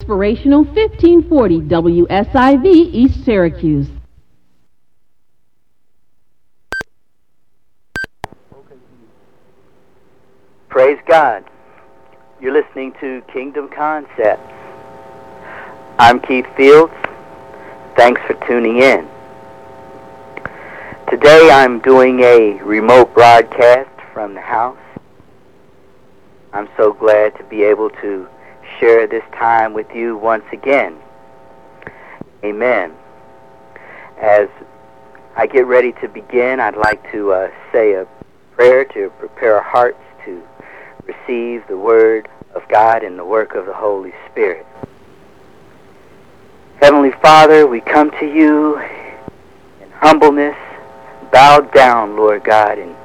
Inspirational 1540 WSIV East Syracuse. Praise God. You're listening to Kingdom Concepts. I'm Keith Fields. Thanks for tuning in. Today I'm doing a remote broadcast from the house. I'm so glad to be able to share this time with you once again. Amen. As I get ready to begin, I'd like to say a prayer to prepare our hearts to receive the Word of God and the work of the Holy Spirit. Heavenly Father, we come to you in humbleness, bowed down, Lord God, and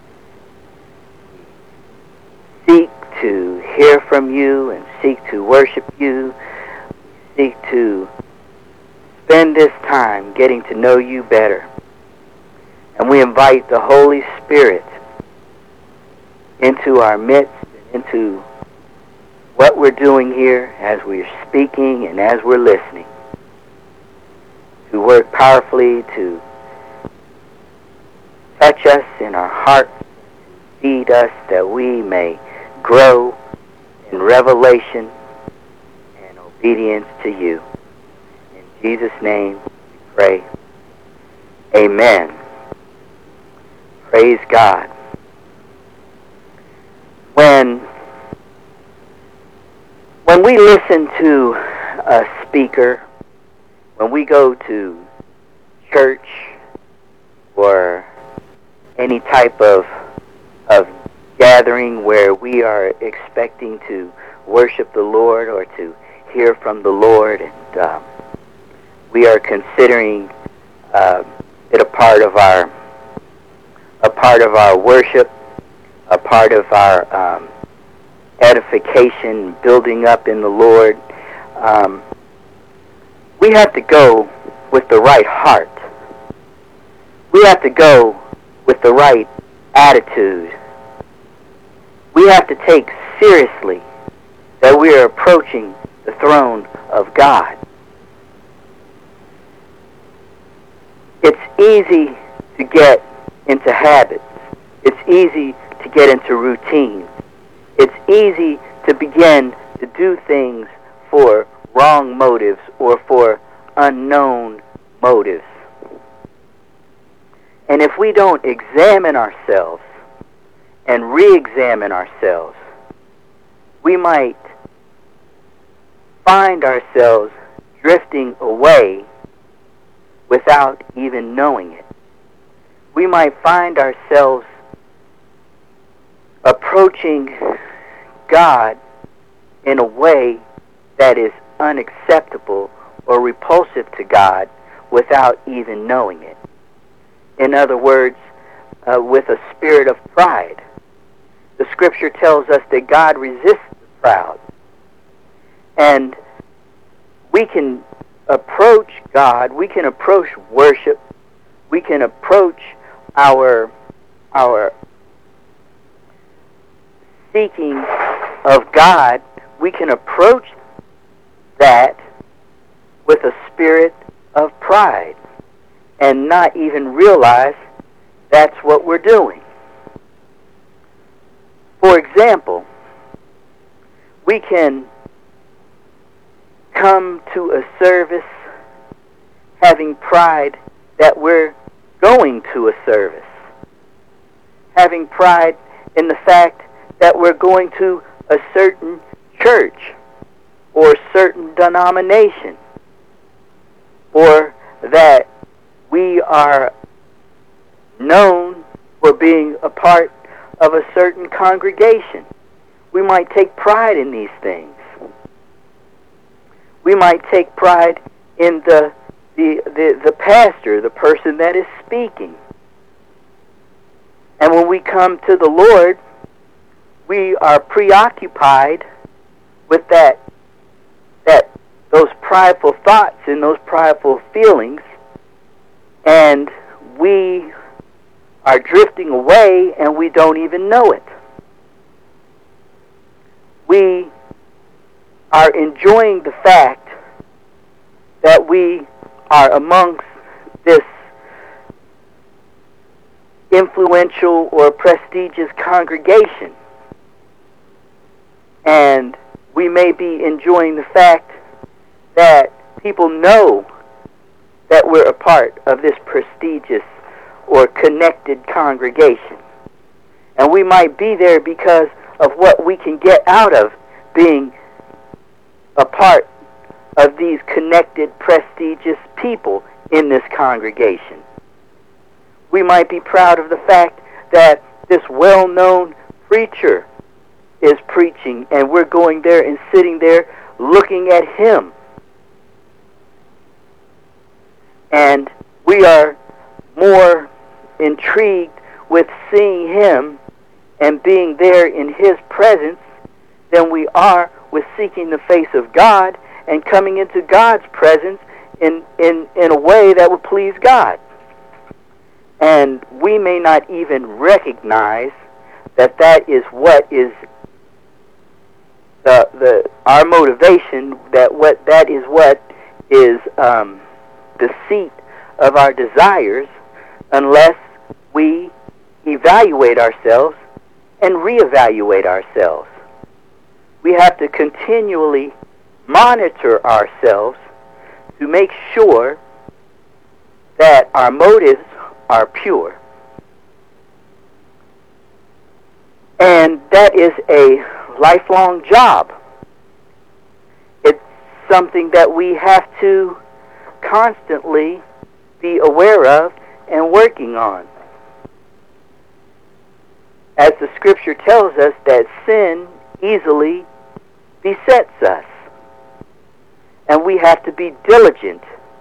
seek to hear from you and seek to worship you, seek to spend this time getting to know you better. And we invite the Holy Spirit into our midst, into what we're doing here as we're speaking and as we're listening, to work powerfully to touch us in our hearts, feed us that we may grow in revelation and obedience to you. In Jesus' name we pray. Amen. Praise God. When we listen to a speaker, when we go to church or any type of gathering where we are expecting to worship the Lord or to hear from the Lord, and we are considering it a part of our worship, a part of our edification, building up in the Lord. We have to go with the right heart. We have to go with the right attitude. We have to take seriously that we are approaching the throne of God. It's easy to get into habits. It's easy to get into routines. It's easy to begin to do things for wrong motives or for unknown motives. And if we don't examine ourselves and re-examine ourselves, we might find ourselves drifting away without even knowing it. We might find ourselves approaching God in a way that is unacceptable or repulsive to God without even knowing it. In other words, with a spirit of pride. The Scripture tells us that God resists the proud. And we can approach God, we can approach worship, we can approach our seeking of God, we can approach that with a spirit of pride and not even realize that's what we're doing. For example, we can come to a service having pride that we're going to a service, having pride in the fact that we're going to a certain church or certain denomination, or that we are known for being a part of a certain congregation. We might take pride in these things. We might take pride in the pastor, the person that is speaking. And when we come to the Lord, we are preoccupied with those prideful thoughts and those prideful feelings, and we are drifting away and we don't even know it. We are enjoying the fact that we are amongst this influential or prestigious congregation. And we may be enjoying the fact that people know that we're a part of this prestigious or connected congregation. And we might be there because of what we can get out of being a part of these connected, prestigious people in this congregation. We might be proud of the fact that this well-known preacher is preaching, and we're going there and sitting there looking at him. And we are more intrigued with seeing him and being there in his presence than we are with seeking the face of God and coming into God's presence in a way that would please God. And we may not even recognize that that is what is our motivation, that is what is the seat of our desires, unless we evaluate ourselves and reevaluate ourselves. We have to continually monitor ourselves to make sure that our motives are pure. And that is a lifelong job. It's something that we have to constantly be aware of and working on. As the scripture tells us that sin easily besets us. And we have to be diligent.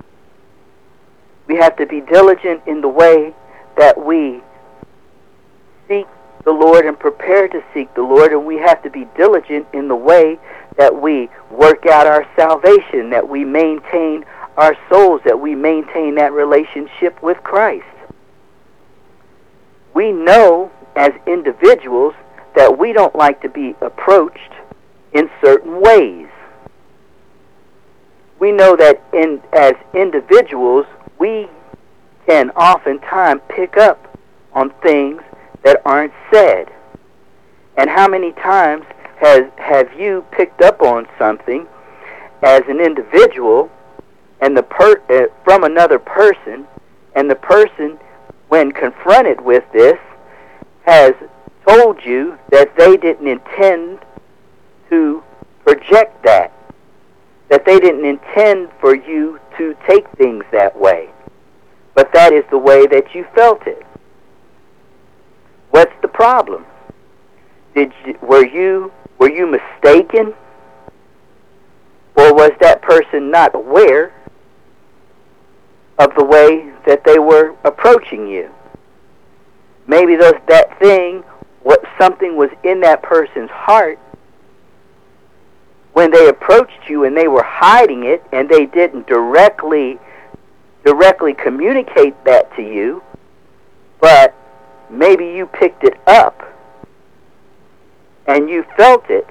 We have to be diligent in the way that we seek the Lord and prepare to seek the Lord, and we have to be diligent in the way that we work out our salvation, that we maintain our souls, that we maintain that relationship with Christ. We know as individuals that we don't like to be approached in certain ways. We know that as individuals, we can oftentimes pick up on things that aren't said. And how many times have you picked up on something as an individual and from another person, and the person, when confronted with this, has told you that they didn't intend to project that they didn't intend for you to take things that way, but that is the way that you felt it. What's the problem? Were you mistaken? Or was that person not aware of the way that they were approaching you? Maybe something was in that person's heart when they approached you, and they were hiding it, and they didn't directly communicate that to you, but maybe you picked it up and you felt it,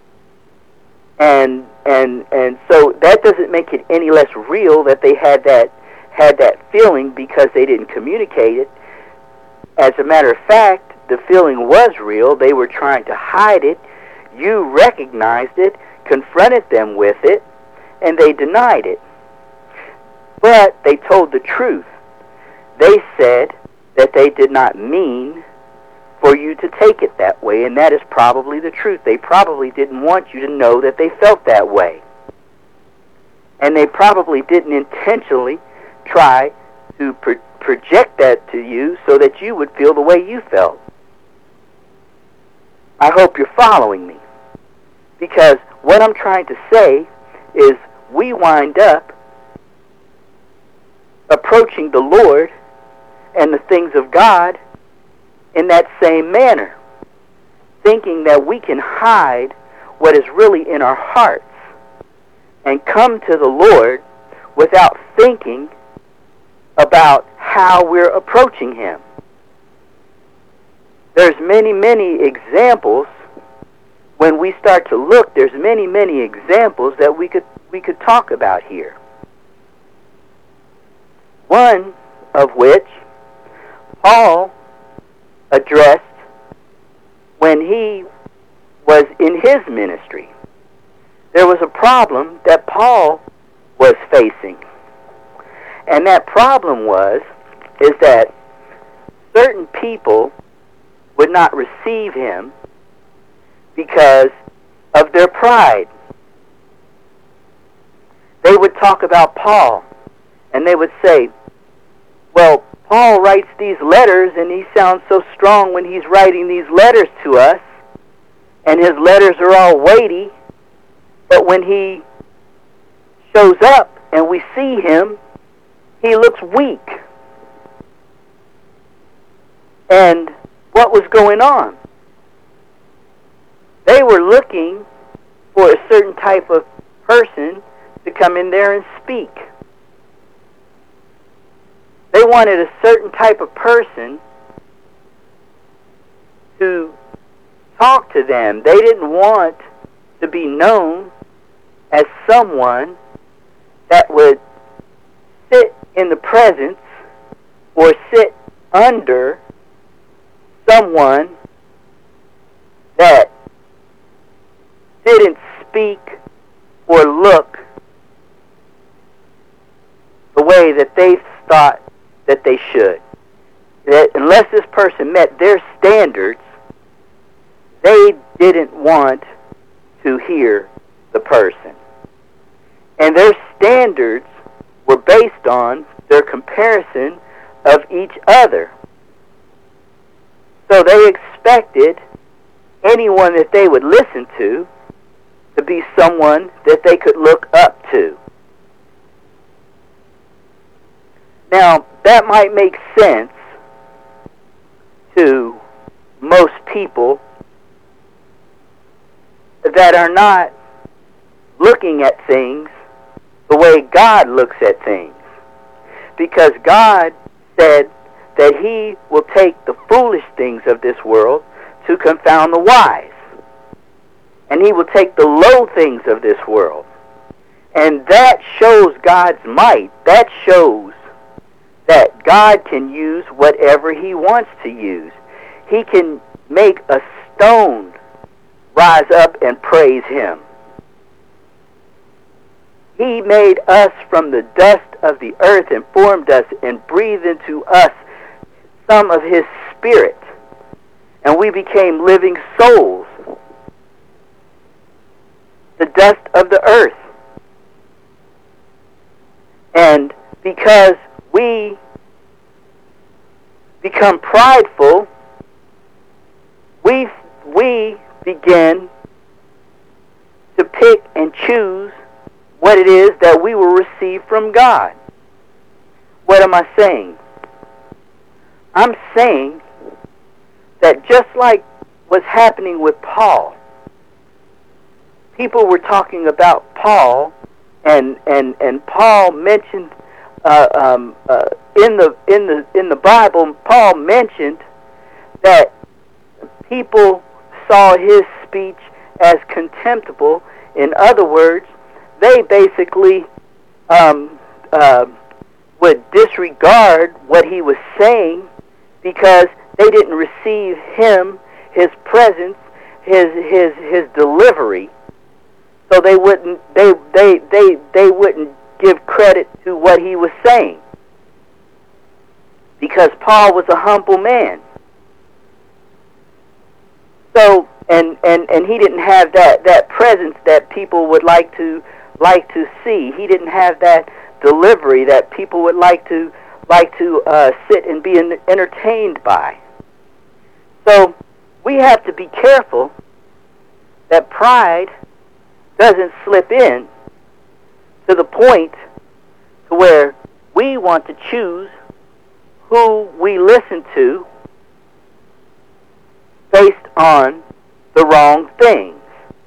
and so that doesn't make it any less real that they had that feeling because they didn't communicate it. As a matter of fact, the feeling was real. They were trying to hide it. You recognized it, confronted them with it, and they denied it. But they told the truth. They said that they did not mean for you to take it that way, and that is probably the truth. They probably didn't want you to know that they felt that way. And they probably didn't intentionally try to project that to you so that you would feel the way you felt. I hope you're following me. Because what I'm trying to say is we wind up approaching the Lord and the things of God in that same manner, thinking that we can hide what is really in our hearts and come to the Lord without thinking about how we're approaching Him. There's many, many examples when we start to look, there's many, many examples that we could talk about here. One of which Paul addressed when he was in his ministry. There was a problem that Paul was facing. And that problem is that certain people would not receive him because of their pride. They would talk about Paul, and they would say, well, Paul writes these letters, and he sounds so strong when he's writing these letters to us, and his letters are all weighty, but when he shows up and we see him, he looks weak. And what was going on? They were looking for a certain type of person to come in there and speak. They wanted a certain type of person to talk to them. They didn't want to be known as someone that would sit in the presence or sit under someone that didn't speak or look the way that they thought that they should. That unless this person met their standards, they didn't want to hear the person. And their standards were based on their comparison of each other. So they expected anyone that they would listen to be someone that they could look up to. Now, that might make sense to most people that are not looking at things the way God looks at things. Because God said that He will take the foolish things of this world to confound the wise. And He will take the low things of this world. And that shows God's might. That shows that God can use whatever He wants to use. He can make a stone rise up and praise Him. He made us from the dust of the earth and formed us and breathed into us some of His Spirit. And we became living souls. The dust of the earth. And because we become prideful, we begin to pick and choose what it is that we will receive from God. What am I saying? I'm saying that just like what's happening with Paul, people were talking about Paul, and Paul mentioned in the Bible, Paul mentioned that people saw his speech as contemptible. In other words, they basically would disregard what he was saying because they didn't receive him, his presence, his delivery. So they wouldn't give credit to what he was saying, because Paul was a humble man. So and he didn't have that presence that people would like to see. He didn't have that delivery that people would like to sit and be entertained by. So we have to be careful that pride doesn't slip in to the point to where we want to choose who we listen to based on the wrong things.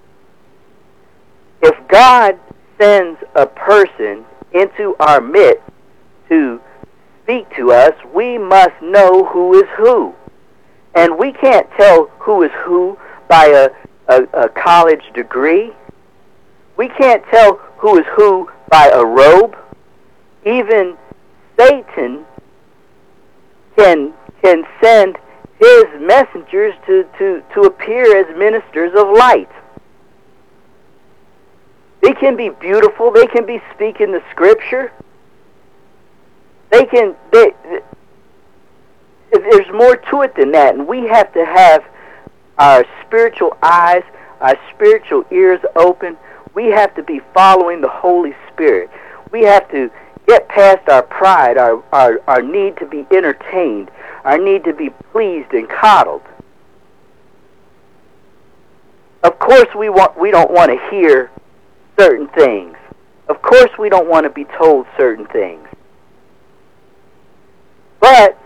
If God sends a person into our midst to speak to us, we must know who is who. And we can't tell who is who by a college degree. We can't tell who is who by a robe. Even Satan can send his messengers to appear as ministers of light. They can be beautiful. They can be speaking the scripture. There's more to it than that, and we have to have our spiritual eyes, our spiritual ears open. We have to be following the Holy Spirit. We have to get past our pride, our need to be entertained, our need to be pleased and coddled. Of course we don't want to hear certain things. Of course we don't want to be told certain things. But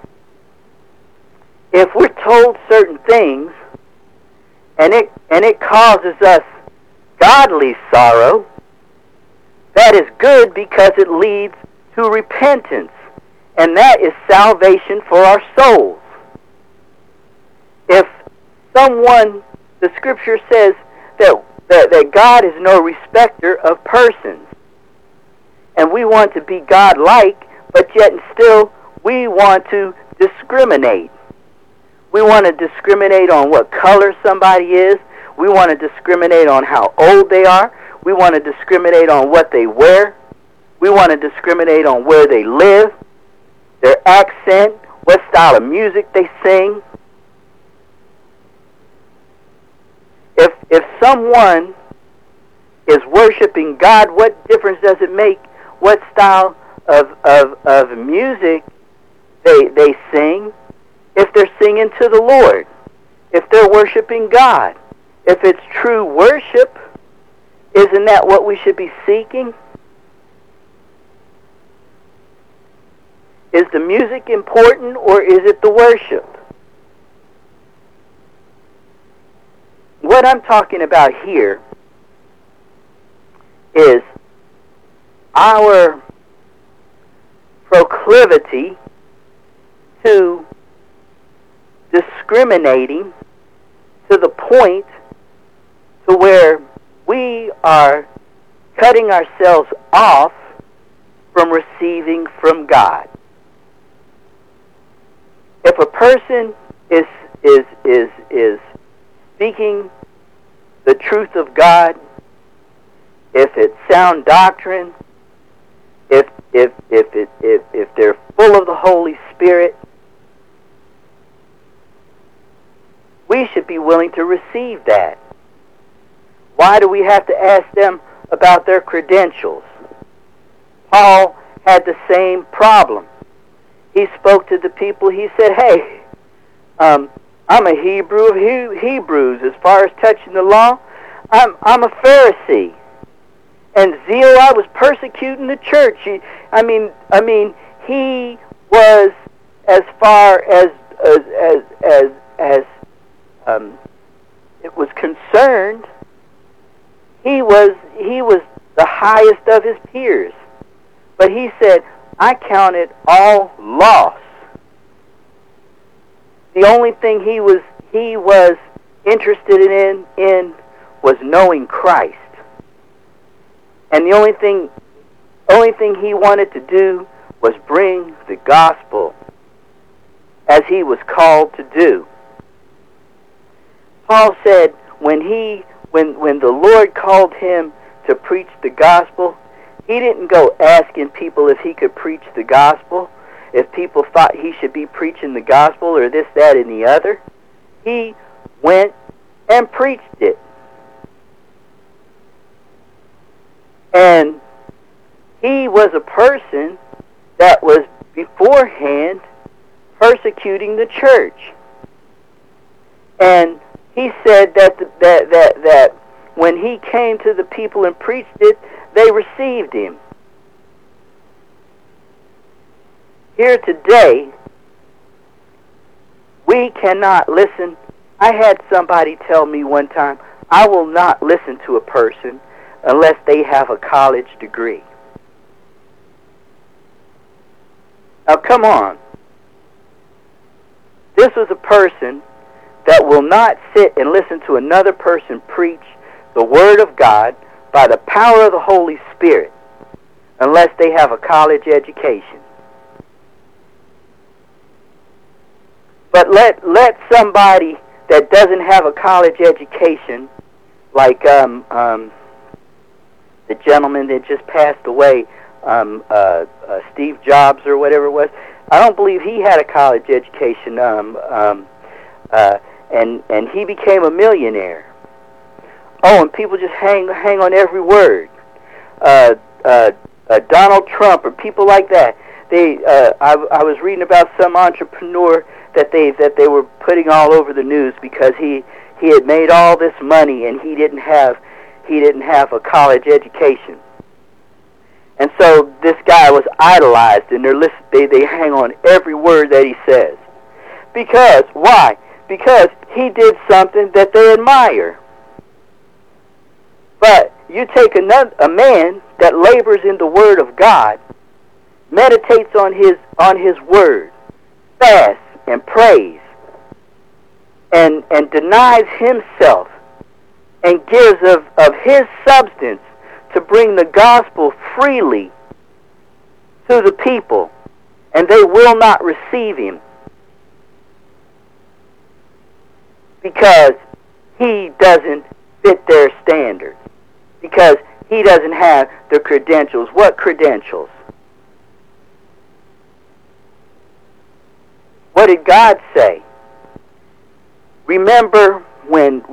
if we're told certain things and it causes us godly sorrow, that is good because it leads to repentance, and that is salvation for our souls. If someone, the scripture says that God is no respecter of persons, and we want to be God-like, but yet and still we want to discriminate. We want to discriminate on what color somebody is. We want to discriminate on how old they are. We want to discriminate on what they wear. We want to discriminate on where they live, their accent, what style of music they sing. If someone is worshiping God, what difference does it make what style of music they sing if they're singing to the Lord, if they're worshiping God? If it's true worship, isn't that what we should be seeking? Is the music important, or is it the worship? What I'm talking about here is our proclivity to discriminating to the point to where we are cutting ourselves off from receiving from God. If a person is speaking the truth of God, if it's sound doctrine, if they're full of the Holy Spirit, we should be willing to receive that. Why do we have to ask them about their credentials? Paul had the same problem. He spoke to the people. He said, hey, I'm a Hebrew of Hebrews. As far as touching the law, I'm a Pharisee. And zeal, I was persecuting the church. I mean, he was, as far as it was concerned, he was the highest of his peers. But he said, I count it all loss. The only thing he was interested in was knowing Christ. And the only thing he wanted to do was bring the gospel as he was called to do. Paul said when the Lord called him to preach the gospel, he didn't go asking people if he could preach the gospel, if people thought he should be preaching the gospel or this, that, and the other. He went and preached it. And he was a person that was beforehand persecuting the church. And he said that when he came to the people and preached it, they received him. Here today, we cannot listen. I had somebody tell me one time, I will not listen to a person unless they have a college degree. Now come on. This was a person that will not sit and listen to another person preach the Word of God by the power of the Holy Spirit unless they have a college education. But let somebody that doesn't have a college education, like the gentleman that just passed away, Steve Jobs or whatever it was, I don't believe he had a college education, and he became a millionaire. Oh, and people just hang on every word. Donald Trump or people like that. I was reading about some entrepreneur that they were putting all over the news because he had made all this money and he didn't have a college education. And so this guy was idolized, and they hang on every word that he says. Because why? Because he did something that they admire. But you take a man that labors in the Word of God, meditates on his Word, fasts and prays, and denies himself, and gives of his substance to bring the gospel freely to the people, and they will not receive him because he doesn't fit their standards, because he doesn't have the credentials. What credentials? What did God say? Remember when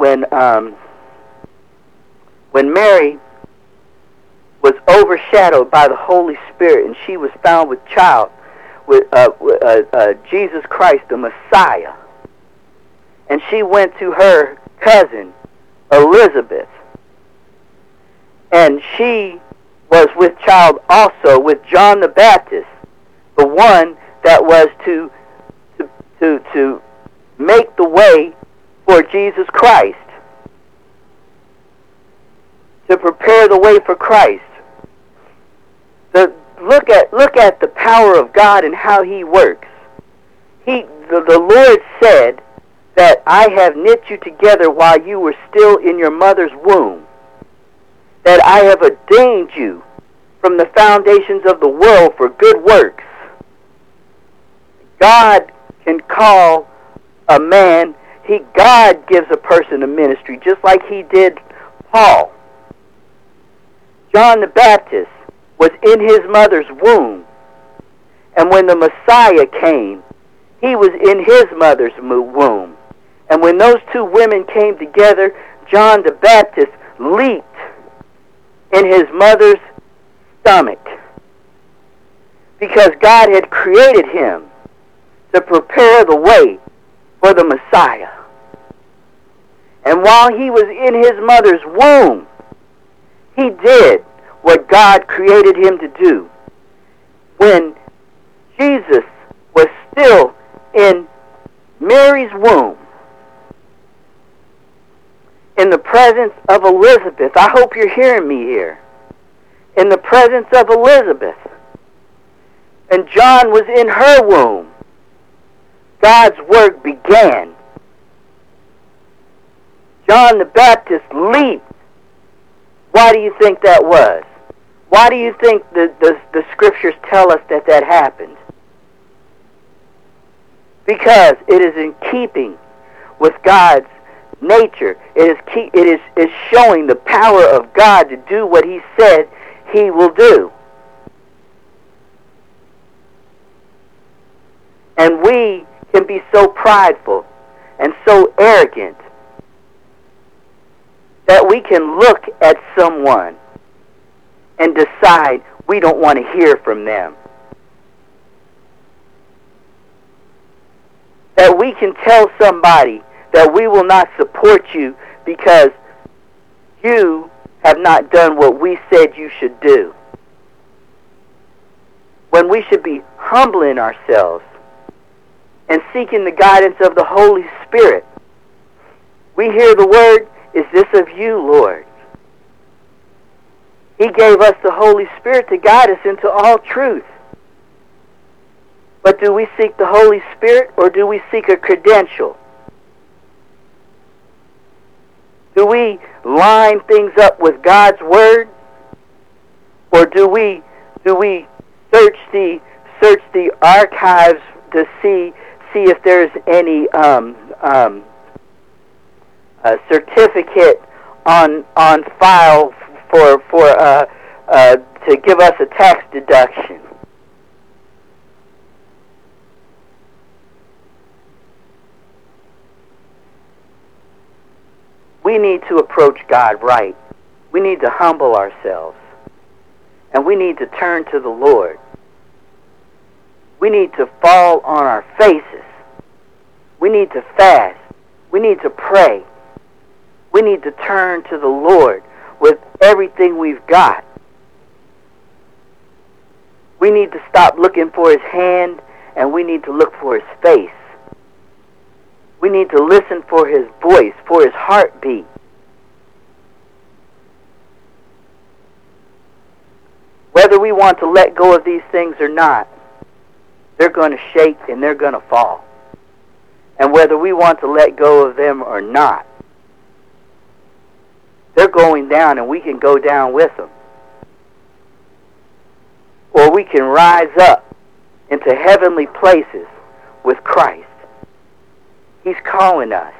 Mary was overshadowed by the Holy Spirit, and she was found with child with Jesus Christ, the Messiah, and she went to her cousin Elizabeth, and she was with child also with John the Baptist, the one that was to make the way for Jesus Christ, to prepare the way for Christ. Look at the power of God and how He works. The Lord said that I have knit you together while you were still in your mother's womb, that I have ordained you from the foundations of the world for good works. God can call a man, God gives a person a ministry, just like He did Paul. John the Baptist was in his mother's womb, and when the Messiah came, he was in his mother's womb. And when those two women came together, John the Baptist leaped in his mother's stomach, because God had created him to prepare the way for the Messiah. And while he was in his mother's womb, he did what God created him to do. When Jesus was still in Mary's womb, in the presence of Elizabeth, I hope you're hearing me here, in the presence of Elizabeth, and John was in her womb, God's work began. John the Baptist leaped. Why do you think that was? Why do you think the scriptures tell us that happened? Because it is in keeping with God's nature. It is showing the power of God to do what He said He will do. And we can be so prideful and so arrogant that we can look at someone and decide we don't want to hear from them. That we can tell somebody that we will not support you because you have not done what we said you should do. When we should be humbling ourselves and seeking the guidance of the Holy Spirit. We hear the word, "Is this of you, Lord?" He gave us the Holy Spirit to guide us into all truth. But do we seek the Holy Spirit, or do we seek a credential? Do we line things up with God's Word? Or do we search the archives to see if there's any certificate on file for to give us a tax deduction? We need to approach God right. We need to humble ourselves. And we need to turn to the Lord. We need to fall on our faces. We need to fast. We need to pray. We need to turn to the Lord with everything we've got. We need to stop looking for His hand, and we need to look for His face. We need to listen for His voice, for His heartbeat. Whether we want to let go of these things or not, they're going to shake and they're going to fall. And whether we want to let go of them or not, they're going down and we can go down with them. Or we can rise up into heavenly places with Christ. He's calling us.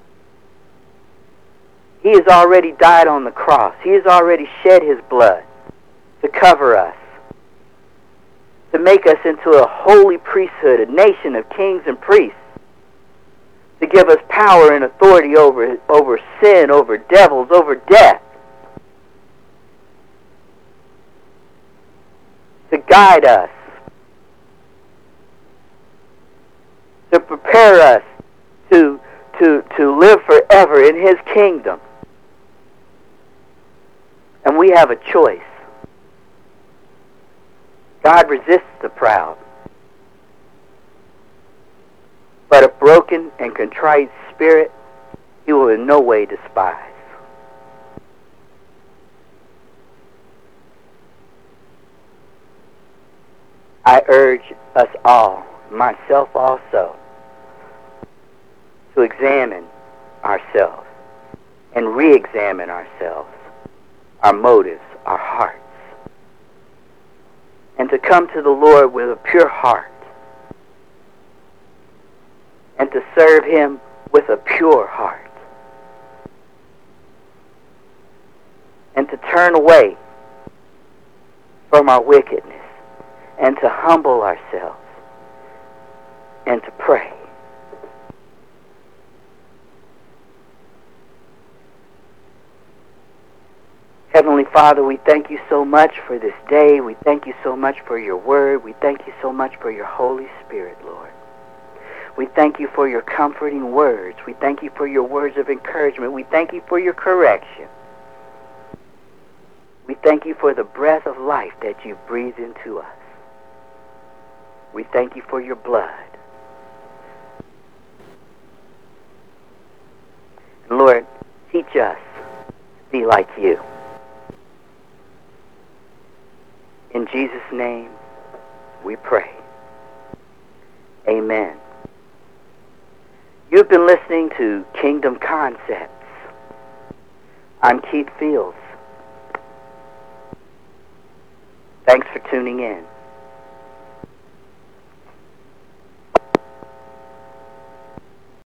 He has already died on the cross. He has already shed His blood to cover us, to make us into a holy priesthood, a nation of kings and priests, to give us power and authority over sin, over devils, over death, to guide us, to prepare us to live forever in His kingdom. And we have a choice. God resists the proud, but a broken and contrite spirit He will in no way despise. I urge us all, myself also, to examine ourselves and re-examine ourselves, our motives, our hearts, and to come to the Lord with a pure heart and to serve Him with a pure heart and to turn away from our wickedness and to humble ourselves and to pray. Heavenly Father, we thank You so much for this day. We thank You so much for Your Word. We thank You so much for Your Holy Spirit, Lord. We thank You for Your comforting words. We thank You for Your words of encouragement. We thank You for Your correction. We thank You for the breath of life that You breathe into us. We thank You for Your blood. And Lord, teach us to be like You. In Jesus' name, we pray. Amen. You've been listening to Kingdom Concepts. I'm Keith Fields. Thanks for tuning in.